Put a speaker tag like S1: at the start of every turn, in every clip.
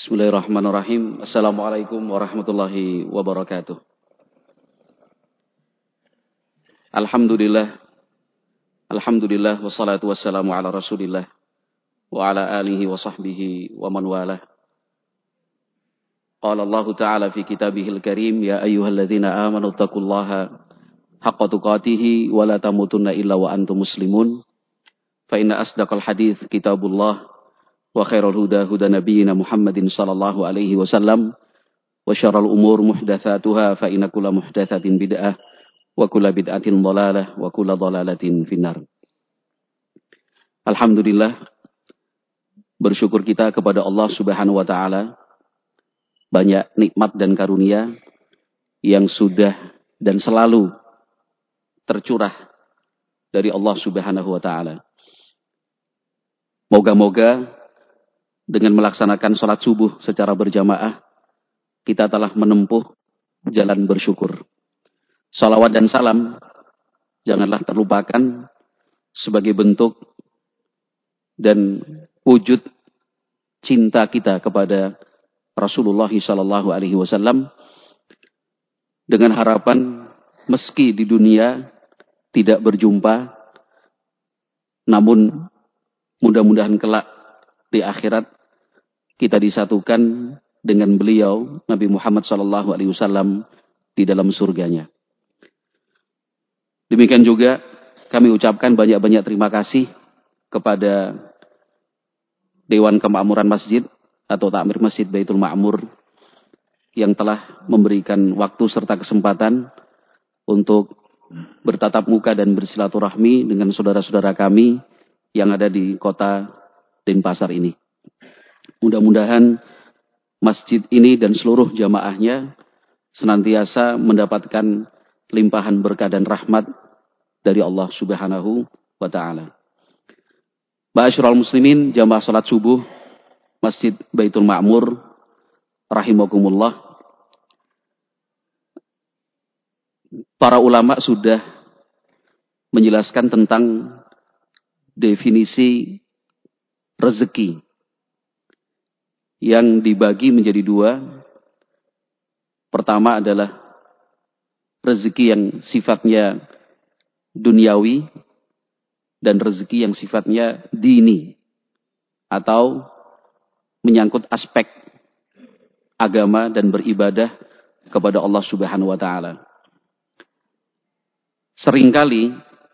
S1: Bismillahirrahmanirrahim. Assalamualaikum warahmatullahi wabarakatuh. Alhamdulillah. Alhamdulillah wassalatu wassalamu ala Rasulillah wa ala alihi wa sahbihi wa man walah. Qala Allah Ta'ala fi kitabihil karim, ya ayyuhalladzina amanu taqullaha haqqa tuqatih wa la tamutunna illa wa antum muslimun. Fa inna asdaqal hadits kitabullah wa khairal huda huda nabiyyina Muhammadin sallallahu alaihi wasallam wa syarrul umur muhdatsatuha fa inna kulla muhdatsatin bid'ah wa kulla bid'atin dhalalah wa kulla dhalalatin finnar. Alhamdulillah, bersyukur kita kepada Allah Subhanahu wa taala, banyak nikmat dan karunia yang sudah dan selalu tercurah dari Allah Subhanahu wa taala. Moga-moga dengan melaksanakan sholat subuh secara berjamaah, kita telah menempuh jalan bersyukur. Salawat dan salam janganlah terlupakan sebagai bentuk dan wujud cinta kita kepada Rasulullah SAW, dengan harapan meski di dunia tidak berjumpa, namun mudah-mudahan kelak di akhirat kita disatukan dengan beliau Nabi Muhammad SAW di dalam surganya. Demikian juga kami ucapkan banyak-banyak terima kasih kepada Dewan Kemakmuran Masjid atau Takmir Masjid Baitul Ma'mur yang telah memberikan waktu serta kesempatan untuk bertatap muka dan bersilaturahmi dengan saudara-saudara kami yang ada di kota Denpasar ini. Mudah-mudahan masjid ini dan seluruh jamaahnya senantiasa mendapatkan limpahan berkah dan rahmat dari Allah Subhanahu wa taala. Ma'asyiral muslimin, jamaah salat subuh Masjid Baitul Ma'mur rahimakumullah. Para ulama sudah menjelaskan tentang definisi rezeki yang dibagi menjadi dua. Pertama adalah rezeki yang sifatnya duniawi dan rezeki yang sifatnya dini atau menyangkut aspek agama dan beribadah kepada Allah Subhanahu wa taala. Seringkali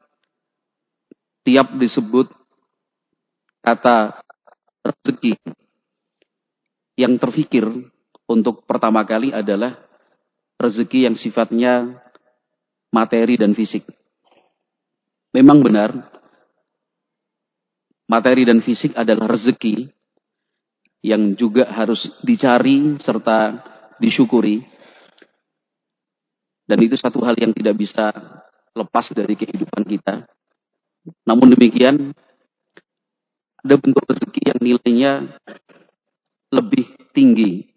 S1: tiap disebut kata rezeki, yang terfikir untuk pertama kali adalah rezeki yang sifatnya materi dan fisik. Memang benar, materi dan fisik adalah rezeki yang juga harus dicari serta disyukuri. Dan itu satu hal yang tidak bisa lepas dari kehidupan kita. Namun demikian, ada bentuk rezeki yang nilainya lebih tinggi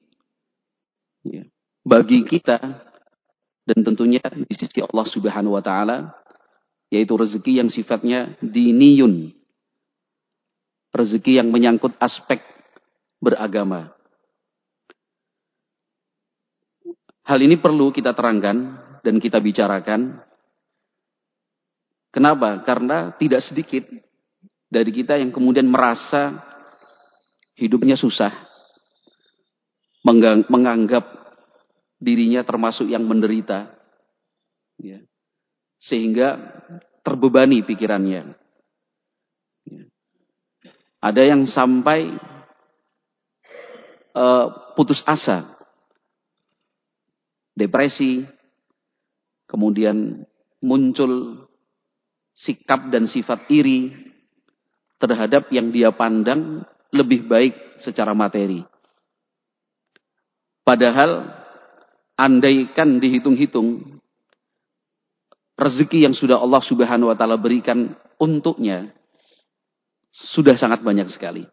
S1: bagi kita dan tentunya di sisi Allah Subhanahu wa taala, yaitu rezeki yang sifatnya diniyun, rezeki yang menyangkut aspek beragama. Hal ini perlu kita terangkan dan kita bicarakan. Kenapa? Karena tidak sedikit dari kita yang kemudian merasa hidupnya susah, menganggap dirinya termasuk yang menderita, sehingga terbebani pikirannya. Ada yang sampai putus asa, depresi, kemudian muncul sikap dan sifat iri terhadap yang dia pandang lebih baik secara materi. Padahal andaikan dihitung-hitung, rezeki yang sudah Allah Subhanahu wa taala berikan untuknya sudah sangat banyak sekali.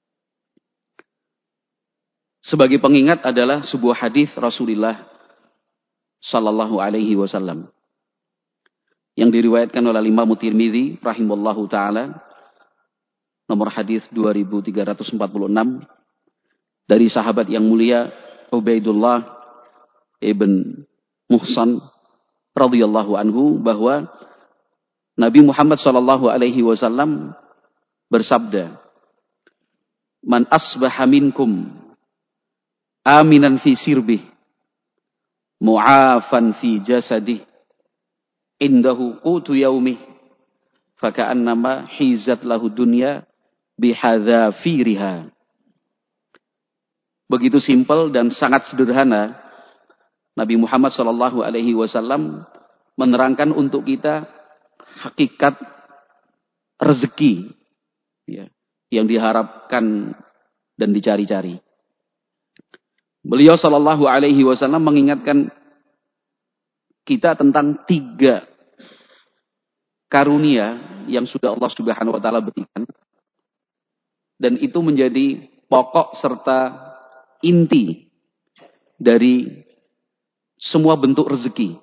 S1: Sebagai pengingat adalah sebuah hadis Rasulullah sallallahu alaihi wasallam yang diriwayatkan oleh Imam Tirmidzi rahimallahu taala, nomor hadis 2346, dari sahabat yang mulia Ubaidullah ibn Muhsan radhiyallahu anhu bahwa Nabi Muhammad sallallahu alaihi wasallam bersabda, "Man asbaha minkum aminan fi sirbih, mu'afan fi jasadih, indahu qutu yaumih, faka'annama hizat lahu dunya bihadzafiriha." Begitu simpel dan sangat sederhana Nabi Muhammad sallallahu alaihi wasallam menerangkan untuk kita hakikat rezeki, ya, yang diharapkan dan dicari-cari. Beliau sallallahu alaihi wasallam mengingatkan kita tentang 3 karunia yang sudah Allah Subhanahu wa taala berikan, dan itu menjadi pokok serta inti dari semua bentuk rezeki.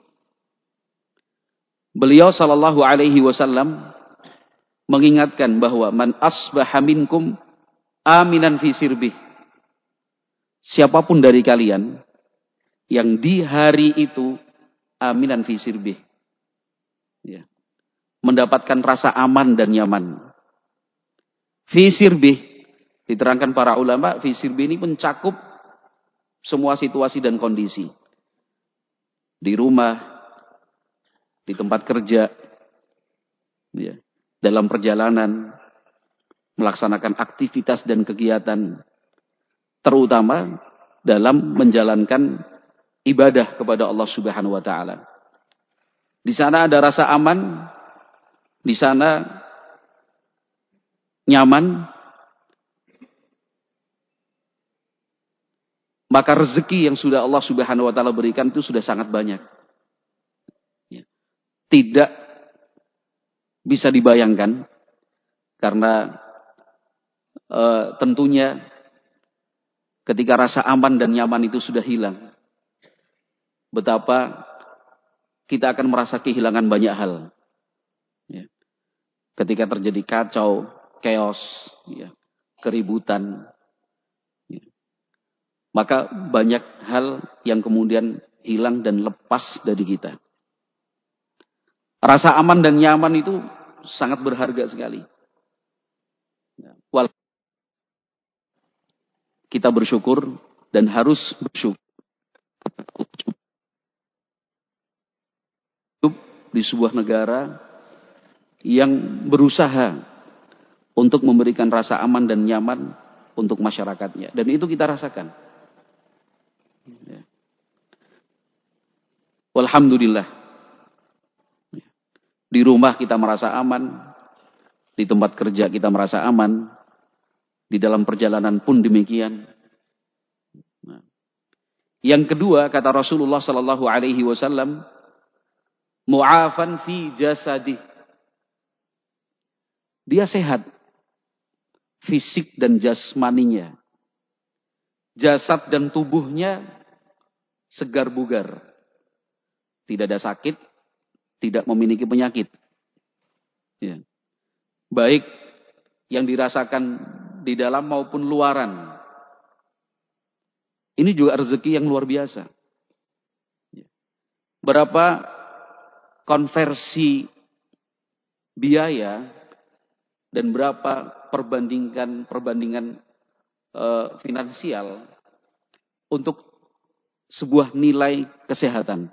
S1: Beliau sallallahu alaihi wasallam mengingatkan bahwa man asbaha minkum aminan fi sirbih. Siapapun dari kalian yang di hari itu aminan fi sirbih, ya, mendapatkan rasa aman dan nyaman. Fi sirbih diterangkan para ulama, fi sirbih ini mencakup semua situasi dan kondisi. Di rumah, di tempat kerja, ya, dalam perjalanan, melaksanakan aktivitas dan kegiatan, terutama dalam menjalankan ibadah kepada Allah Subhanahu wa taala. Di sana ada rasa aman, di sana nyaman, maka rezeki yang sudah Allah Subhanahu wa taala berikan itu sudah sangat banyak. Tidak bisa dibayangkan karena tentunya ketika rasa aman dan nyaman itu sudah hilang, betapa kita akan merasa kehilangan banyak hal. Ya. Ketika terjadi kacau, chaos, ya, keributan, ya, maka banyak hal yang kemudian hilang dan lepas dari kita. Rasa aman dan nyaman itu sangat berharga sekali. Walaupun kita bersyukur dan harus bersyukur di sebuah negara yang berusaha untuk memberikan rasa aman dan nyaman untuk masyarakatnya. Dan itu kita rasakan. Walhamdulillah. Di rumah kita merasa aman, di tempat kerja kita merasa aman, di dalam perjalanan pun demikian. Nah. Yang kedua, kata Rasulullah sallallahu alaihi wasallam, mu'afan fi jasadih. Dia sehat fisik dan jasmaninya. Jasad dan tubuhnya segar bugar. Tidak ada sakit, tidak memiliki penyakit. Ya. Baik yang dirasakan di dalam maupun luaran. Ini juga rezeki yang luar biasa. Berapa konversi biaya dan berapa perbandingan finansial untuk sebuah nilai kesehatan.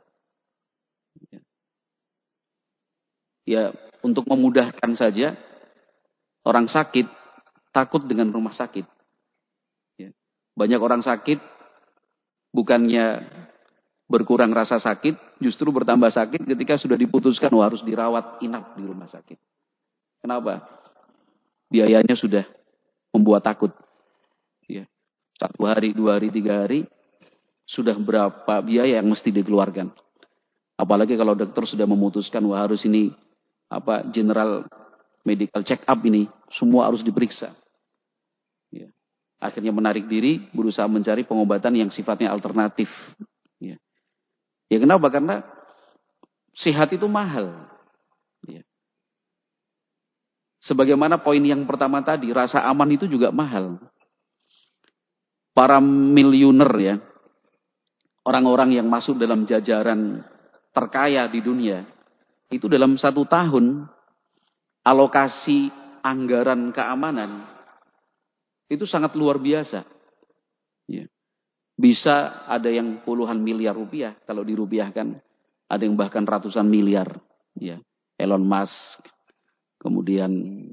S1: Ya, untuk memudahkan saja, orang sakit takut dengan rumah sakit. Ya. Banyak orang sakit bukannya berkurang rasa sakit, justru bertambah sakit ketika sudah diputuskan harus dirawat inap di rumah sakit. Kenapa? Biayanya sudah membuat takut. Ya. 1 hari, 2 hari, 3 hari, sudah berapa biaya yang mesti dikeluarkan. Apalagi kalau dokter sudah memutuskan harus ini general medical check up ini, semua harus diperiksa. Ya. Akhirnya menarik diri, berusaha mencari pengobatan yang sifatnya alternatif. Ya. Ya kenapa? Karena sehat itu mahal. Ya. Sebagaimana poin yang pertama tadi, rasa aman itu juga mahal. para miliuner ya, orang-orang yang masuk dalam jajaran terkaya di dunia, itu dalam 1 tahun alokasi anggaran keamanan itu sangat luar biasa. Ya. Bisa ada yang puluhan miliar rupiah kalau dirupiahkan, ada yang bahkan ratusan miliar. Ya. Elon Musk, kemudian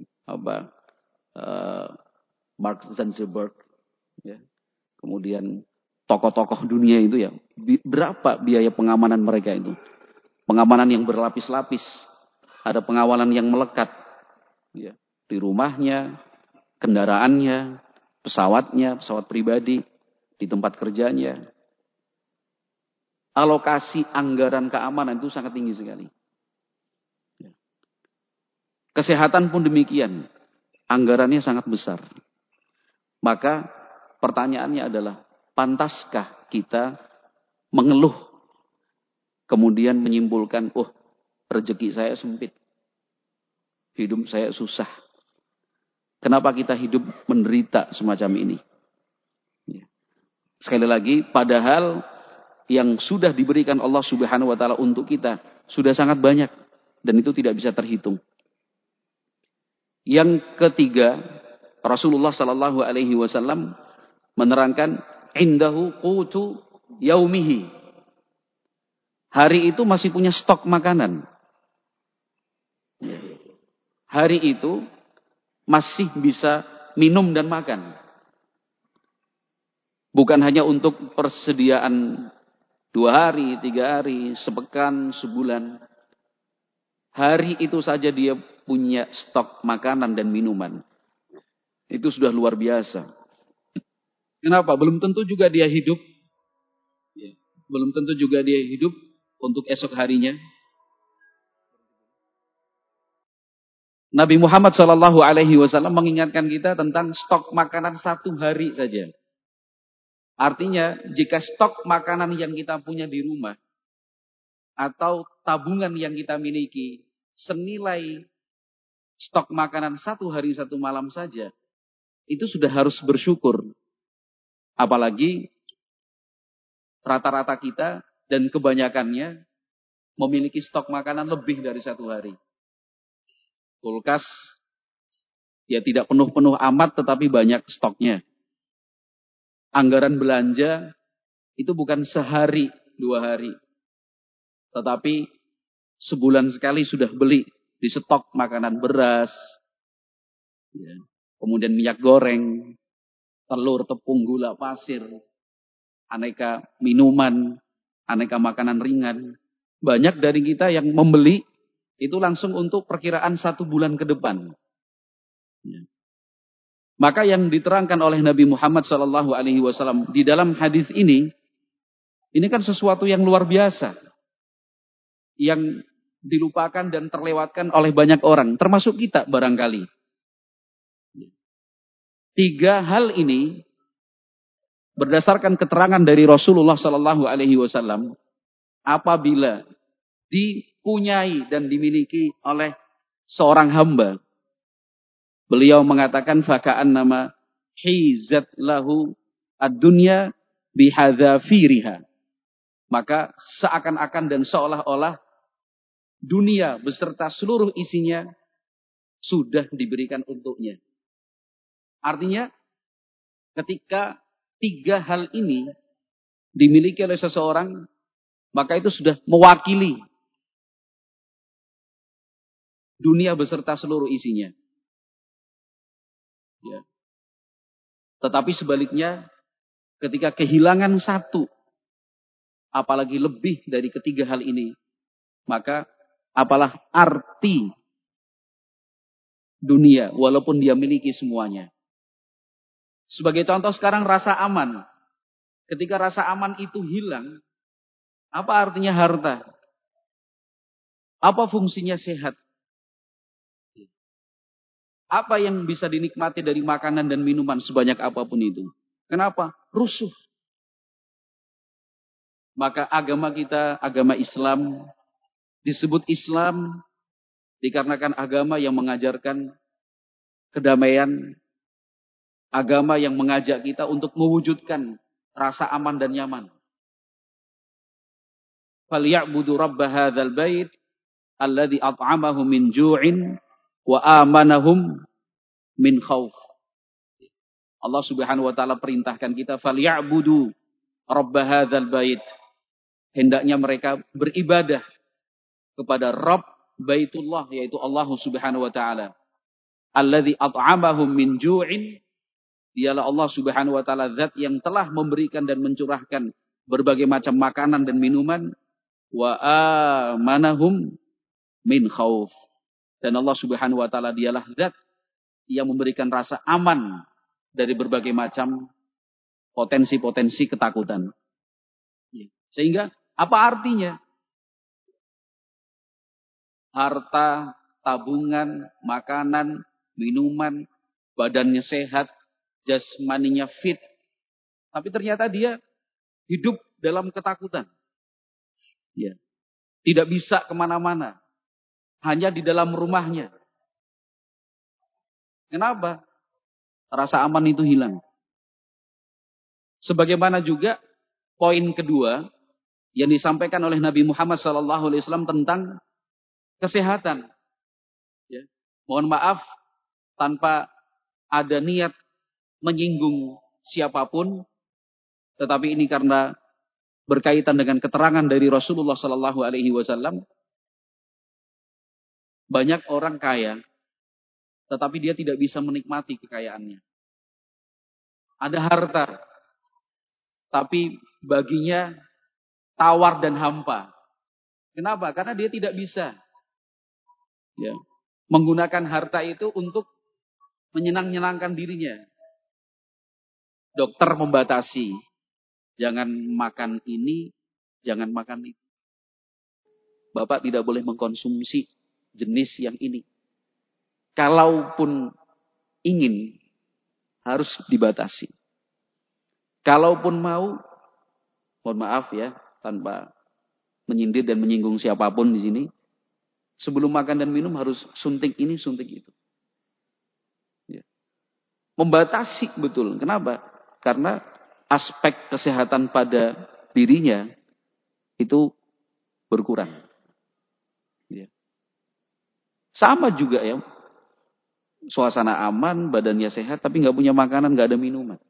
S1: Mark Zuckerberg, ya. Kemudian tokoh-tokoh dunia itu ya, berapa biaya pengamanan mereka itu? Pengamanan yang berlapis-lapis, ada pengawalan yang melekat, ya, di rumahnya, kendaraannya, pesawatnya, pesawat pribadi, di tempat kerjanya. Alokasi anggaran keamanan itu sangat tinggi sekali. Kesehatan pun demikian. Anggarannya sangat besar. Maka pertanyaannya adalah, pantaskah kita mengeluh kemudian menyimpulkan, oh rezeki saya sempit, hidup saya susah. Kenapa kita hidup menderita semacam ini? Sekali lagi, padahal yang sudah diberikan Allah Subhanahu wa taala untuk kita sudah sangat banyak dan itu tidak bisa terhitung. Yang ketiga, Rasulullah sallallahu alaihi wasallam menerangkan indahu qutu yaumihi. Hari itu masih punya stok makanan. Hari itu masih bisa minum dan makan. Bukan hanya untuk persediaan 2 hari, 3 hari, sepekan, sebulan. Hari itu saja dia punya stok makanan dan minuman. Itu sudah luar biasa. Kenapa? Belum tentu juga dia hidup. Belum tentu juga dia hidup untuk esok harinya. Nabi Muhammad SAW mengingatkan kita tentang stok makanan 1 hari saja. Artinya, jika stok makanan yang kita punya di rumah atau tabungan yang kita miliki senilai stok makanan 1 hari 1 malam saja, itu sudah harus bersyukur. Apalagi rata-rata kita dan kebanyakannya memiliki stok makanan lebih dari 1 hari. Kulkas ya tidak penuh-penuh amat tetapi banyak stoknya. Anggaran belanja itu bukan sehari, 2 hari. Tetapi sebulan sekali sudah beli di stok makanan beras, ya, kemudian minyak goreng, telur, tepung, gula, pasir, aneka minuman, aneka makanan ringan. Banyak dari kita yang membeli itu langsung untuk perkiraan 1 bulan ke depan. Ya. Maka yang diterangkan oleh Nabi Muhammad SAW di dalam hadis ini kan sesuatu yang luar biasa, yang dilupakan dan terlewatkan oleh banyak orang, termasuk kita barangkali. 3 hal ini berdasarkan keterangan dari Rasulullah SAW, apabila dipunyai dan dimiliki oleh seorang hamba, beliau mengatakan faka'an nama hizat lahu ad-dunya bihadzafiriha. Maka seakan-akan dan seolah-olah dunia beserta seluruh isinya sudah diberikan untuknya. Artinya ketika 3 hal ini dimiliki oleh seseorang, maka itu sudah mewakili dunia beserta seluruh isinya. Ya. Tetapi sebaliknya, ketika kehilangan 1, apalagi lebih dari ketiga hal ini, maka apalah arti dunia walaupun dia miliki semuanya. Sebagai contoh sekarang rasa aman. Ketika rasa aman itu hilang, apa artinya harta? Apa fungsinya sehat? Apa yang bisa dinikmati dari makanan dan minuman sebanyak apapun itu? Kenapa? Rusuh. Maka agama kita, agama Islam, disebut Islam dikarenakan agama yang mengajarkan kedamaian, Agama yang mengajak kita untuk mewujudkan rasa aman dan nyaman. Falyabudu rabb hadzal bait alladzi at'amahum min ju'in wa amanahum min khauf. Allah Subhanahu wa taala perintahkan kita falyabudu rabb hadzal bait. Hendaknya mereka beribadah kepada Rabb Baitullah, yaitu Allah Subhanahu wa taala. Alladzi at'amahum min ju'in. Dialah Allah Subhanahu wa taala zat yang telah memberikan dan mencurahkan berbagai macam makanan dan minuman, wa amanahum min khauf. Dan Allah Subhanahu wa taala dialah zat yang memberikan rasa aman dari berbagai macam potensi-potensi ketakutan. Sehingga apa artinya? Harta, tabungan, makanan, minuman, badannya sehat, jasmaninya fit. Tapi ternyata dia hidup dalam ketakutan. Ya. Tidak bisa kemana-mana. Hanya di dalam rumahnya. Kenapa? Rasa aman itu hilang. Sebagaimana juga poin kedua yang disampaikan oleh Nabi Muhammad SAW tentang kesehatan. Ya. Mohon maaf tanpa ada niat menyinggung siapapun, tetapi ini karena berkaitan dengan keterangan dari Rasulullah SAW. Banyak orang kaya, tetapi dia tidak bisa menikmati kekayaannya. Ada harta, tapi baginya tawar dan hampa. Kenapa? Karena dia tidak bisa menggunakan harta itu untuk menyenangkan dirinya. Dokter membatasi, jangan makan ini, jangan makan itu. Bapak tidak boleh mengkonsumsi jenis yang ini. Kalaupun ingin, harus dibatasi. Kalaupun mau, mohon maaf ya, tanpa menyindir dan menyinggung siapapun di sini, sebelum makan dan minum harus suntik ini, suntik itu. Ya. Membatasi betul. Kenapa? Karena aspek kesehatan pada dirinya itu berkurang. Ya. Sama juga ya. Suasana aman, badannya sehat, tapi nggak punya makanan, nggak ada minuman.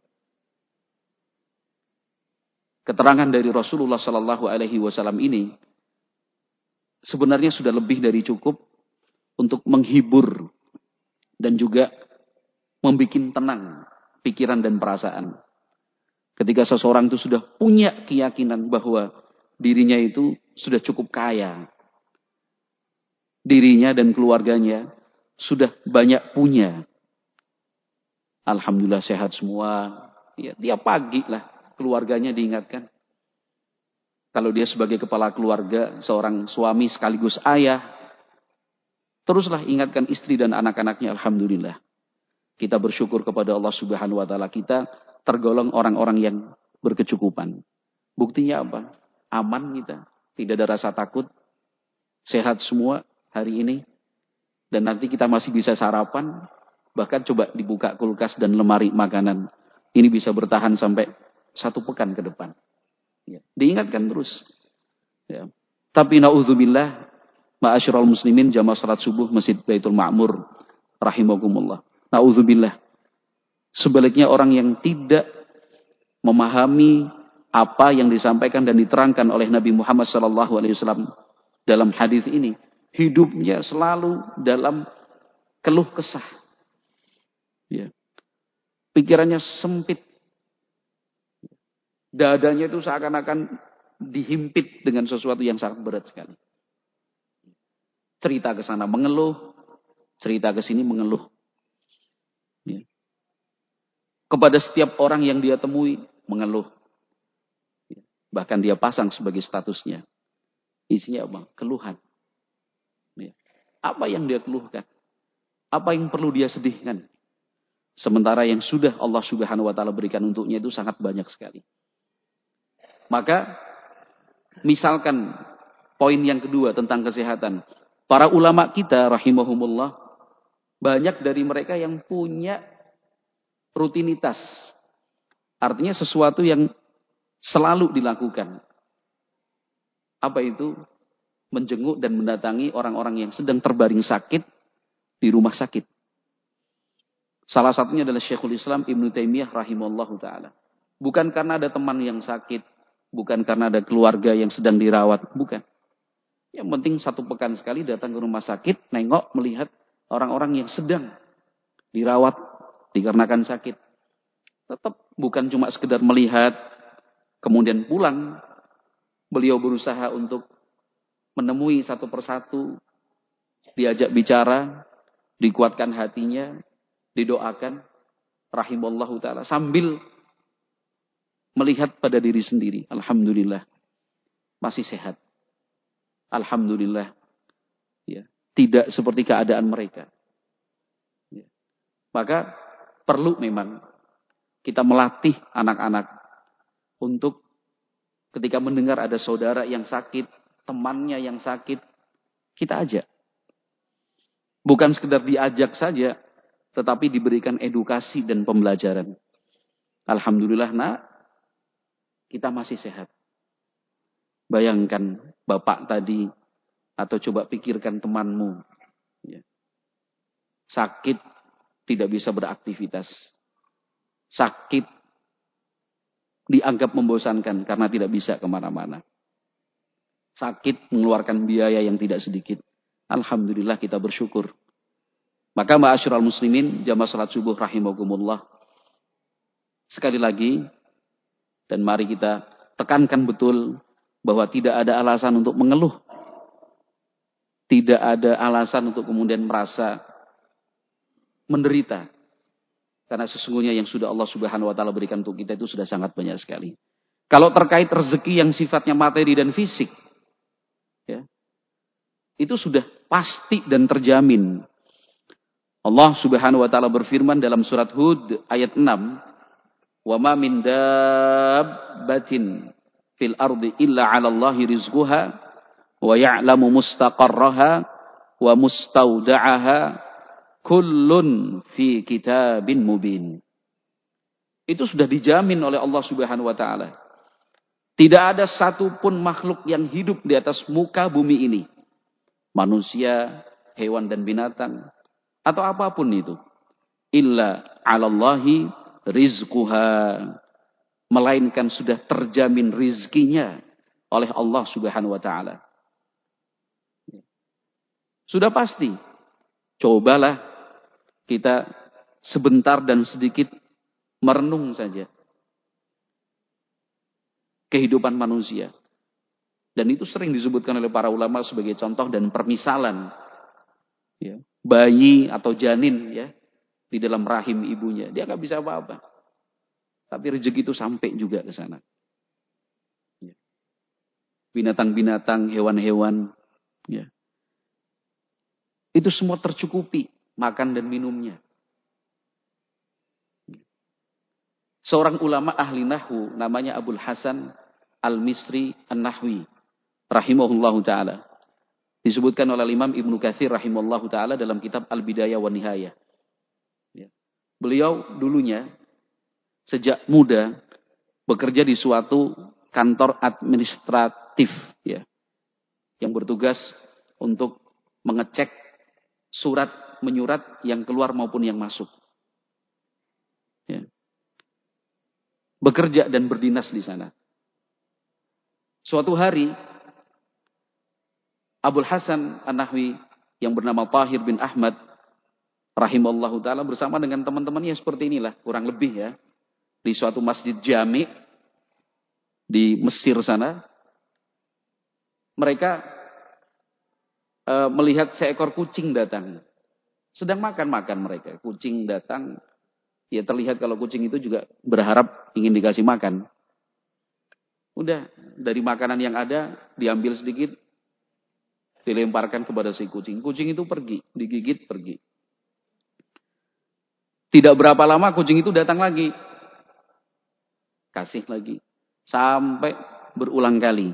S1: Keterangan dari Rasulullah SAW ini sebenarnya sudah lebih dari cukup untuk menghibur dan juga membuat tenang pikiran dan perasaan. Ketika seseorang itu sudah punya keyakinan bahwa dirinya itu sudah cukup kaya. Dirinya dan keluarganya sudah banyak punya. Alhamdulillah sehat semua. Ya, tiap pagi lah keluarganya diingatkan. Kalau dia sebagai kepala keluarga, seorang suami sekaligus ayah, teruslah ingatkan istri dan anak-anaknya. Alhamdulillah. Kita bersyukur kepada Allah Subhanahu wa taala, kita tergolong orang-orang yang berkecukupan. Buktinya apa? Aman kita. Tidak ada rasa takut. Sehat semua hari ini. Dan nanti kita masih bisa sarapan. Bahkan coba dibuka kulkas dan lemari makanan. Ini bisa bertahan sampai 1 pekan ke depan. Ya. Diingatkan terus. Ya. Tapi na'udzubillah, ma'asyiral muslimin, jamaah salat subuh Masjid Baitul Ma'mur rahimakumullah. Na'udzubillah. Sebaliknya orang yang tidak memahami apa yang disampaikan dan diterangkan oleh Nabi Muhammad SAW dalam hadis ini, hidupnya selalu dalam keluh kesah. Ya. Pikirannya sempit. Dadanya itu seakan-akan dihimpit dengan sesuatu yang sangat berat sekali. Cerita ke sana mengeluh, cerita ke sini mengeluh. Ya. Kepada setiap orang yang dia temui mengeluh. Ya. Bahkan dia pasang sebagai statusnya. Isinya apa? Keluhan. Ya. Apa yang dia keluhkan? Apa yang perlu dia sedihkan? Sementara yang sudah Allah Subhanahu wa taala berikan untuknya itu sangat banyak sekali. Maka misalkan poin yang kedua tentang kesehatan. Para ulama kita rahimahumullah, banyak dari mereka yang punya rutinitas. Artinya sesuatu yang selalu dilakukan. Apa itu? Menjenguk dan mendatangi orang-orang yang sedang terbaring sakit di rumah sakit. Salah satunya adalah Syekhul Islam Ibnu Taimiyah rahimahullahu ta'ala. Bukan karena ada teman yang sakit, bukan karena ada keluarga yang sedang dirawat, bukan. Yang penting 1 pekan sekali datang ke rumah sakit, nengok, melihat orang-orang yang sedang dirawat dikarenakan sakit. Tetap bukan cuma sekedar melihat, kemudian pulang. Beliau berusaha untuk menemui satu persatu, diajak bicara, dikuatkan hatinya, didoakan, rahimallahu ta'ala, sambil melihat pada diri sendiri. Alhamdulillah, masih sehat. Alhamdulillah, ya, tidak seperti keadaan mereka. Ya. Maka perlu memang kita melatih anak-anak untuk ketika mendengar ada saudara yang sakit, temannya yang sakit, kita ajak. Bukan sekedar diajak saja, tetapi diberikan edukasi dan pembelajaran. Alhamdulillah nak, kita masih sehat. Bayangkan bapak tadi, atau coba pikirkan temanmu. Ya. Sakit, tidak bisa beraktivitas. Sakit, dianggap membosankan karena tidak bisa kemana-mana. Sakit, mengeluarkan biaya yang tidak sedikit. Alhamdulillah kita bersyukur. Maka ma'asyiral muslimin, jamaah salat subuh rahimakumullah. Sekali lagi, dan mari kita tekankan betul bahwa tidak ada alasan untuk mengeluh. Tidak ada alasan untuk kemudian merasa menderita. Karena sesungguhnya yang sudah Allah Subhanahu wa taala berikan untuk kita itu sudah sangat banyak sekali. Kalau terkait rezeki yang sifatnya materi dan fisik, ya, itu sudah pasti dan terjamin. Allah Subhanahu wa taala berfirman dalam surat Hud ayat 6, "Wa ma min dabbatin fil ardi illa 'ala Allahi rizquha wa ya'lamu mustaqarraha wa mustauda'aha kullun fi kitabin mubin." Itu sudah dijamin oleh Allah Subhanahu wa taala. Tidak ada satupun makhluk yang hidup di atas muka bumi ini. Manusia, hewan dan binatang, atau apapun itu. Illa 'alallahi rizquha. Melainkan sudah terjamin rizkinya oleh Allah Subhanahu wa taala. Sudah pasti. Cobalah kita sebentar dan sedikit merenung saja kehidupan manusia. Dan itu sering disebutkan oleh para ulama sebagai contoh dan permisalan. Ya, bayi atau janin, ya, di dalam rahim ibunya. Dia nggak bisa apa-apa. Tapi rezeki itu sampai juga ke sana. Ya. Binatang-binatang, hewan-hewan, ya, itu semua tercukupi makan dan minumnya. Seorang ulama ahli nahwu namanya Abul Hasan Al-Misri An-Nahwi rahimahullahu taala. Disebutkan oleh Imam Ibnu Katsir rahimahullahu taala dalam kitab Al-Bidayah wa Nihayah. Ya. Beliau dulunya sejak muda bekerja di suatu kantor administratif, ya, yang bertugas untuk mengecek surat menyurat yang keluar maupun yang masuk. Ya. Bekerja dan berdinas di sana. Suatu hari Abul Hasan An-Nahwi yang bernama Tahir bin Ahmad rahimallahu taala bersama dengan teman-temannya seperti inilah kurang lebih, ya, di suatu masjid jami di Mesir sana. Mereka melihat seekor kucing datang. Sedang makan-makan mereka. Kucing datang. Ya terlihat kalau kucing itu juga berharap ingin dikasih makan. Udah, dari makanan yang ada diambil sedikit, dilemparkan kepada si kucing. Kucing itu pergi, digigit pergi. Tidak berapa lama kucing itu datang lagi. Kasih lagi. Sampai berulang kali.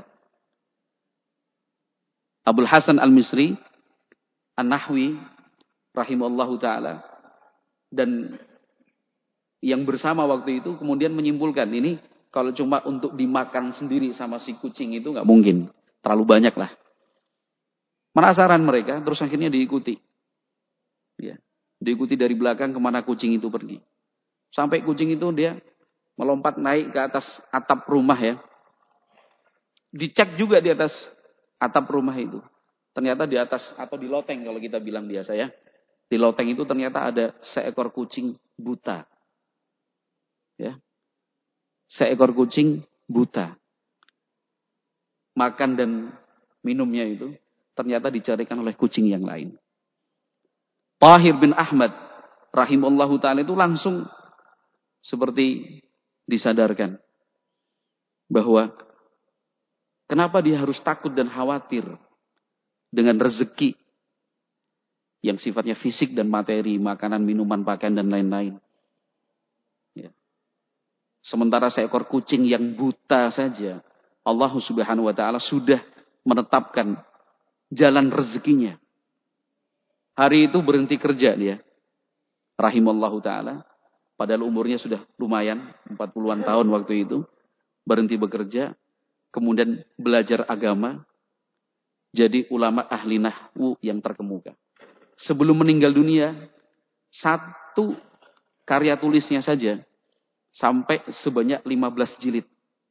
S1: Abul Hasan Al-Misri An-Nahwi rahimahullahu ta'ala dan yang bersama waktu itu kemudian menyimpulkan ini kalau cuma untuk dimakan sendiri sama si kucing itu nggak mungkin. Terlalu banyak lah. Penasaran mereka, terus akhirnya diikuti. Ya, diikuti dari belakang kemana kucing itu pergi. Sampai kucing itu dia melompat naik ke atas atap rumah ya. Dicek juga di atas atap rumah itu. Ternyata di atas atau di loteng kalau kita bilang biasa ya. Di loteng itu ternyata ada seekor kucing buta. Ya. Seekor kucing buta. Makan dan minumnya itu ternyata dicarikan oleh kucing yang lain. Tahir bin Ahmad rahimallahu ta'ala itu langsung seperti disadarkan bahwa kenapa dia harus takut dan khawatir dengan rezeki yang sifatnya fisik dan materi, makanan, minuman, pakaian, dan lain-lain. Ya. Sementara seekor kucing yang buta saja, Allah subhanahu wa ta'ala sudah menetapkan jalan rezekinya. Hari itu berhenti kerja dia. Rahimallahu ta'ala. Padahal umurnya sudah lumayan, 40-an tahun waktu itu. Berhenti bekerja. Kemudian belajar agama. Jadi ulama ahli nahwu yang terkemuka. Sebelum meninggal dunia, satu karya tulisnya saja sampai sebanyak 15 jilid.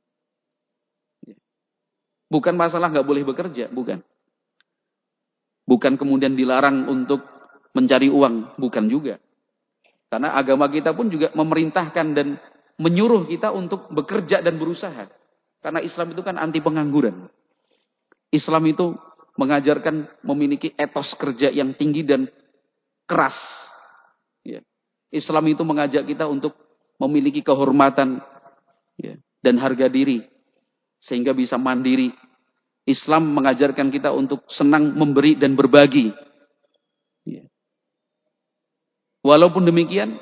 S1: Bukan masalah nggak boleh bekerja, bukan. Bukan kemudian dilarang untuk mencari uang, bukan juga. Karena agama kita pun juga memerintahkan dan menyuruh kita untuk bekerja dan berusaha. Karena Islam itu kan anti pengangguran. Islam itu mengajarkan memiliki etos kerja yang tinggi dan keras. Ya. Islam itu mengajak kita untuk memiliki kehormatan ya, dan harga diri. Sehingga bisa mandiri. Islam mengajarkan kita untuk senang memberi dan berbagi. Ya. Walaupun demikian,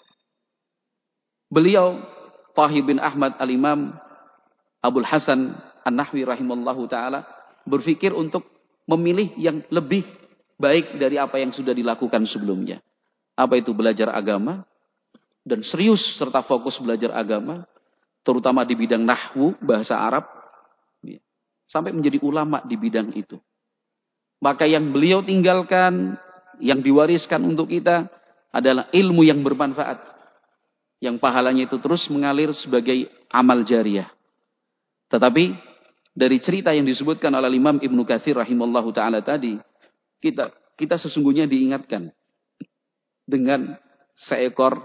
S1: beliau, Tahir bin Ahmad al-Imam Abul Hasan An-Nahwi rahimallahu ta'ala, berpikir untuk memilih yang lebih baik dari apa yang sudah dilakukan sebelumnya. Apa itu? Belajar agama, dan serius serta fokus belajar agama, terutama di bidang nahwu, bahasa Arab, sampai menjadi ulama di bidang itu. Maka yang beliau tinggalkan, yang diwariskan untuk kita, adalah ilmu yang bermanfaat. Yang pahalanya itu terus mengalir sebagai amal jariah. Tetapi, dari cerita yang disebutkan oleh Imam Ibnu Katsir rahimallahu ta'ala tadi, kita sesungguhnya diingatkan dengan seekor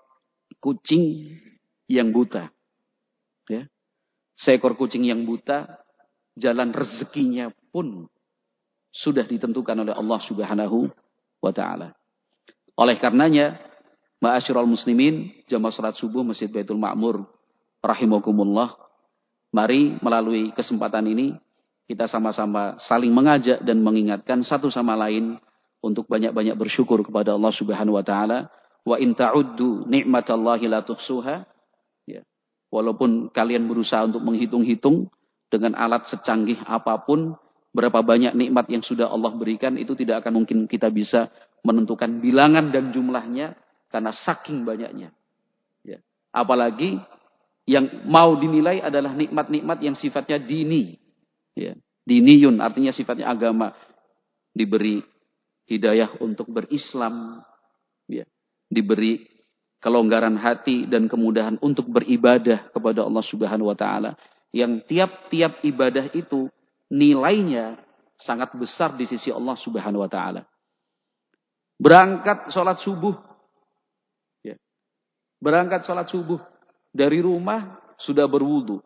S1: kucing yang buta. Ya. Seekor kucing yang buta, jalan rezekinya pun sudah ditentukan oleh Allah subhanahu wa ta'ala. Oleh karenanya, ma'asyiral muslimin, jamaah salat subuh Masjid Baitul Ma'mur, rahimakumullah, mari melalui kesempatan ini, kita sama-sama saling mengajak dan mengingatkan satu sama lain untuk banyak-banyak bersyukur kepada Allah subhanahu wa ta'ala. Wa in ta'uddu ni'matallahi la tuhsuha. Ya. Walaupun kalian berusaha untuk menghitung-hitung dengan alat secanggih apapun, berapa banyak nikmat yang sudah Allah berikan, itu tidak akan mungkin kita bisa menentukan bilangan dan jumlahnya karena saking banyaknya. Ya. Apalagi yang mau dinilai adalah nikmat-nikmat yang sifatnya dini. Ya. Diniyun artinya sifatnya agama. Diberi hidayah untuk berislam. Ya. Diberi kelonggaran hati dan kemudahan untuk beribadah kepada Allah subhanahu wa ta'ala. Yang tiap-tiap ibadah itu nilainya sangat besar di sisi Allah subhanahu wa ta'ala. Berangkat sholat subuh. Ya. Berangkat sholat subuh. Dari rumah sudah berwudu.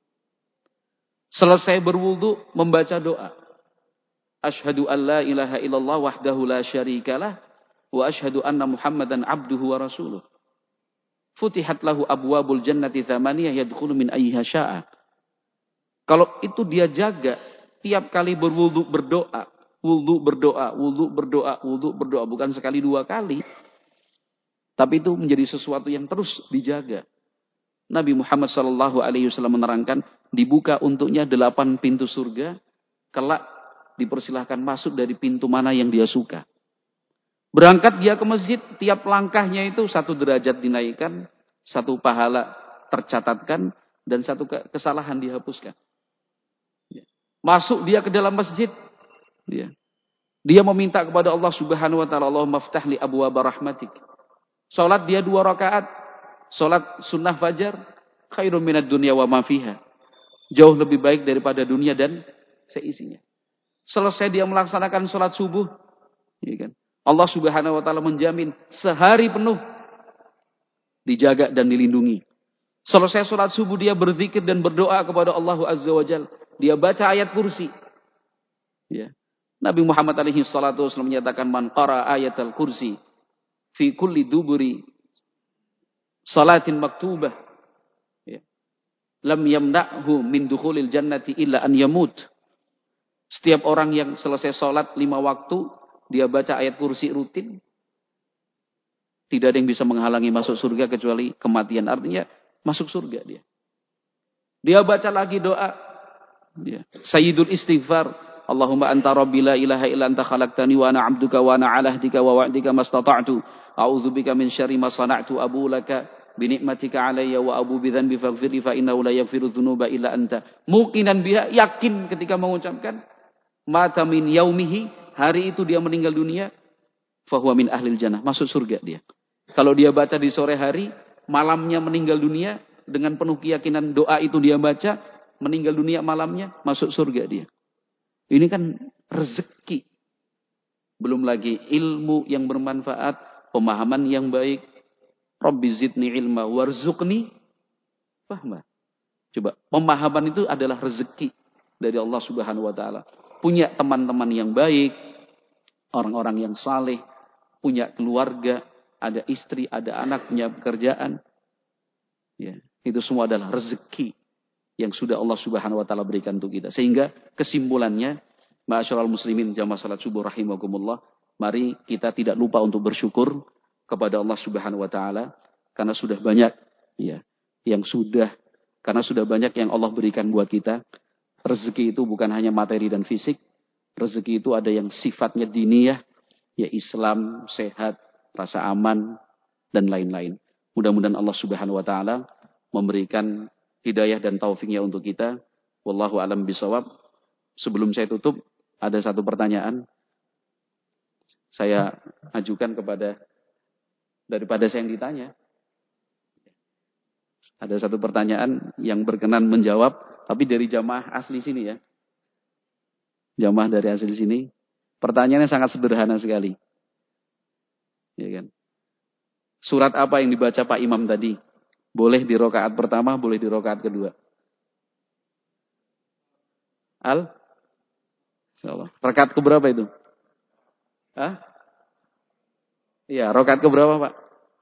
S1: Selesai berwudu membaca doa. Asyhadu an la ilaha illallah wahdahu la syarikalah. Wa asyhadu anna muhammadan abduhu wa rasuluh. Futihat lahu abwabul jannati thamaniyah yadkhulu min ayyiha sya'a. Kalau itu dia jaga, tiap kali berwudu berdoa. Wudu berdoa, wudu berdoa, wudu berdoa. Bukan sekali dua kali. Tapi itu menjadi sesuatu yang terus dijaga. Nabi Muhammad SAW menerangkan, dibuka untuknya 8 pintu surga. Kelak dipersilahkan masuk dari pintu mana yang dia suka. Berangkat dia ke masjid, tiap langkahnya itu 1 derajat dinaikkan. Satu pahala tercatatkan dan satu kesalahan dihapuskan. Masuk dia ke dalam masjid. Dia meminta kepada Allah Subhanahu wa taala, Allahumma ftah li abwaaba rahmatik. Salat dia 2 rakaat. Salat sunnah fajar khairun minad dunya wa ma fiha. Jauh lebih baik daripada dunia dan seisinya. Selesai dia melaksanakan salat subuh, Allah Subhanahu wa taala menjamin sehari penuh dijaga dan dilindungi. Selesai salat subuh dia berzikir dan berdoa kepada Allah Azza wa Jalla. Dia baca ayat kursi. Nabi Muhammad alaihi salatu wasallam menyatakan man qara ayatal kursi fi kulli duburi salatin maktubah lam yamna'hu min dukhulil jannati illa an yamut. Setiap orang yang selesai salat 5 waktu, dia baca ayat kursi rutin, tidak ada yang bisa menghalangi masuk surga kecuali kematian. Artinya masuk surga dia. Dia baca lagi doa. Sayyidul istighfar. Allahumma anta rabbi la ilaha illa anta khalaqtani wa ana 'abduka wa ana 'ala ahdika wa wa'dika mastata'tu. A'udzubika min syarri ma sana'tu abu laka bi ni'matika 'alayya wa abu bi dzanbi faghfirli fa innahu la yaghfiru dzunuba illa anta. Muqinan biha, yakin ketika mengucapkan mata min yaumihi, hari itu dia meninggal dunia, fahuwa min ahlil jannah, masuk surga dia. Kalau dia baca di sore hari, malamnya meninggal dunia, dengan penuh keyakinan doa itu dia baca, meninggal dunia malamnya, masuk surga dia. Ini kan rezeki. Belum lagi ilmu yang bermanfaat, pemahaman yang baik. Rabbi zidni ilma warzuqni fahma. Coba, pemahaman itu adalah rezeki dari Allah Subhanahu wa taala. Punya teman-teman yang baik, orang-orang yang saleh, punya keluarga, ada istri, ada anak, punya pekerjaan. Itu semua adalah rezeki yang sudah Allah Subhanahu wa taala berikan untuk kita. Sehingga kesimpulannya, ma'asyiral muslimin jamaah salat subuh rahimakumullah, mari kita tidak lupa untuk bersyukur kepada Allah Subhanahu wa taala karena sudah banyak karena sudah banyak yang Allah berikan buat kita. Rezeki itu bukan hanya materi dan fisik. Rezeki itu ada yang sifatnya diniyah, ya Islam, sehat, rasa aman, dan lain-lain. Mudah-mudahan Allah Subhanahu wa taala memberikan hidayah dan taufiknya untuk kita. Wallahu a'lam bishawab. Sebelum saya tutup, ada satu pertanyaan saya ajukan daripada saya yang ditanya. Ada satu pertanyaan yang berkenan menjawab, tapi dari jamaah asli sini ya. Jamaah dari asli sini. Pertanyaannya sangat sederhana sekali. Ya kan? Surat apa yang dibaca Pak Imam tadi? Boleh di rakaat pertama, boleh di rakaat kedua. Insyaallah. Rakaat keberapa itu? Iya, rakaat keberapa, Pak?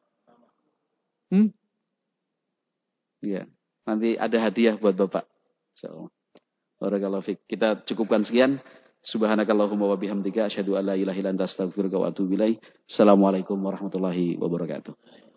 S1: Iya, nanti ada hadiah buat Bapak. Insyaallah. Barakallahu fiik. Kita cukupkan sekian. Subhanakallahumma wa bihamdika asyhadu an la ilaha illa anta astaghfiruka wa atubu ilaik. Assalamualaikum warahmatullahi wabarakatuh.